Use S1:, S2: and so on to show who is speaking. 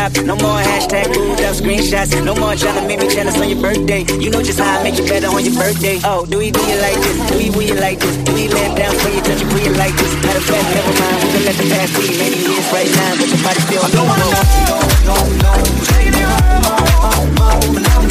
S1: stop. No more hashtag booed up screenshots. No more trying to make me jealous on your birthday. You know just how I make you better on your birthday. Oh, do you like this? Do you like this? Do you let down for you, touch you, you like this? Matter of fact, never mind. We can let the past be. Maybe it's right now, but your body still. I don't wanna know. No, no, no. Take it home, home, home.